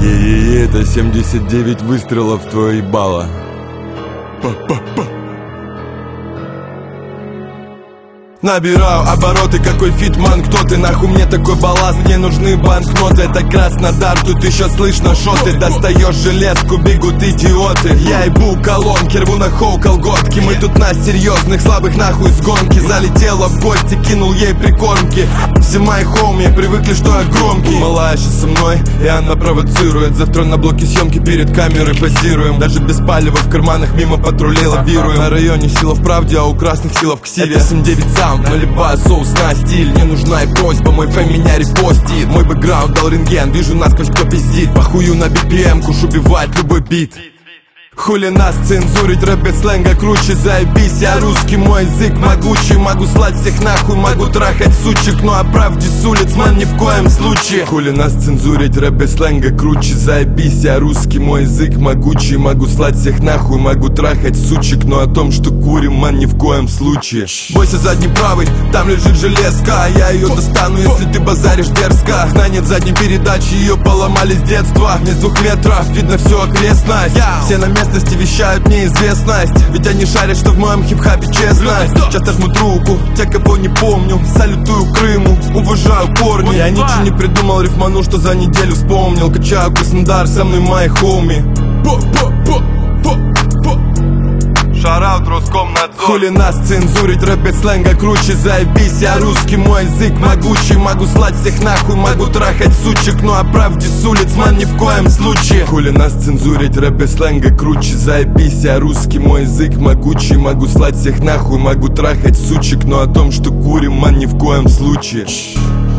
Это 79 выстрелов в твое ебало. Па-па-па. Набираю обороты, какой фитман, кто ты? Нахуй мне такой балласт, мне нужны банкноты. Это Краснодар, тут еще слышно шоты. Достаешь железку, бегут идиоты. Я ебу колонки, рву на хоу колготки. Мы тут на серьезных, слабых нахуй с гонки. Залетела в гости, кинул ей прикормки. Все мои хоуми привыкли, что я громкий. Малая сейчас со мной, и она провоцирует. Завтра на блоке съемки перед камерой позируем. Даже без палева в карманах мимо патрулей лавируем. На районе сила в правде, а у красных сила в ксиве. 7-9 сам, наливаю соус на стиль. Не нужна и просьба, мой фэм меня репостит. Мой бэкграунд дал рентген, вижу насквозь, кто пиздит. Похую на BPM, куш убивает любой бит. Хули нас цензурить, рэп без сленга круче, заебись, я русский, мой язык могучий. Могу слать всех нахуй, могу трахать сучек, но о правде с улиц, ман, ни в коем случае. Хули нас цензурить, рэп без сленга круче, заебись, я русский, мой язык могучий. Могу слать всех нахуй, могу трахать сучек, но о том, что курим, ман, ни в коем случае. Бойся задней правой, там лежит железка, я ее достану, если ты базаришь дерзко. Знание в задней передачи, ее поломали с детства. Мне с 2 метров видно всю окрестность. Все на месте вещают неизвестность, ведь они шарят, что в моем хип-хапе честность. Часто жмут руку, те, кого не помню. Салютую Крыму, уважаю корни. Я ничего не придумал, рифману, что за неделю вспомнил. Качаю Краснодар, со мной мои хоуми. Шараут Роскомнадзор. Хули нас цензурить, рэп без сленга круче, заебись, я русский, мой язык могучий. Могу слать всех нахуй, могу трахать сучек, но о правде с улиц, ман, ни в коем случае. Хули нас цензурить, рэп без сленга круче, заебись, я русский, мой язык могучий. Могу слать всех нахуй, могу трахать сучек, но о том, что курим, ман, ни в коем случае.